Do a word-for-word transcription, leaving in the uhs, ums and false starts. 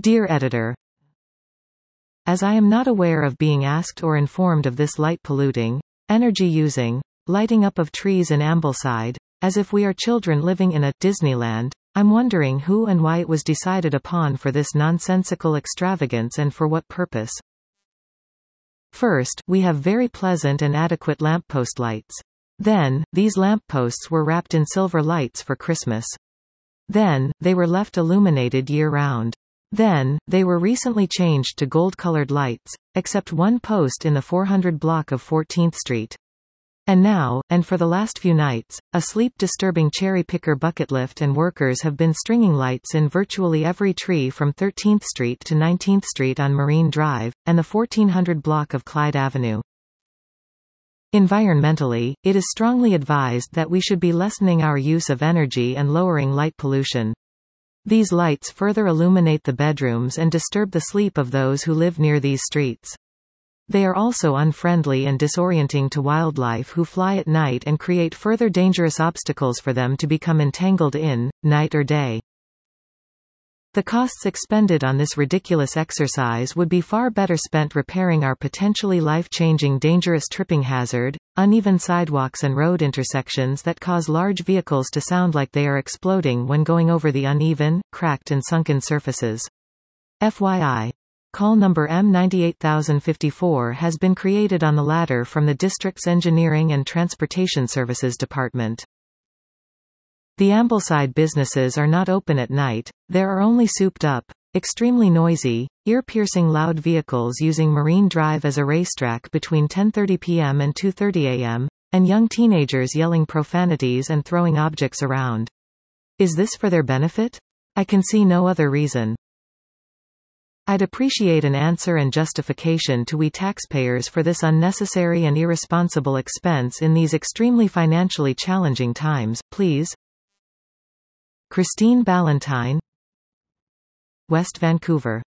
Dear Editor, as I am not aware of being asked or informed of this light-polluting, energy-using, lighting up of trees in Ambleside, as if we are children living in a Disneyland, I'm wondering who and why it was decided upon for this nonsensical extravagance and for what purpose. First, we have very pleasant and adequate lamppost lights. Then, these lampposts were wrapped in silver lights for Christmas. Then, they were left illuminated year-round. Then, they were recently changed to gold-colored lights, except one post in the four hundred block of fourteenth street. And now, and for the last few nights, a sleep-disturbing cherry-picker bucket lift and workers have been stringing lights in virtually every tree from thirteenth street to nineteenth street on Marine Drive, and the fourteen hundred block of Clyde Avenue. Environmentally, it is strongly advised that we should be lessening our use of energy and lowering light pollution. These lights further illuminate the bedrooms and disturb the sleep of those who live near these streets. They are also unfriendly and disorienting to wildlife who fly at night and create further dangerous obstacles for them to become entangled in, night or day. The costs expended on this ridiculous exercise would be far better spent repairing our potentially life-changing dangerous tripping hazard, uneven sidewalks and road intersections that cause large vehicles to sound like they are exploding when going over the uneven, cracked and sunken surfaces. F Y I. Call number M nine eight zero five four has been created on the ladder from the district's Engineering and Transportation Services Department. The Ambleside businesses are not open at night. There are only souped-up, extremely noisy, ear-piercing loud vehicles using Marine Drive as a racetrack between ten thirty p m and two thirty a m, and young teenagers yelling profanities and throwing objects around. Is this for their benefit? I can see no other reason. I'd appreciate an answer and justification to we taxpayers for this unnecessary and irresponsible expense in these extremely financially challenging times, please. Christine Ballantyne, West Vancouver.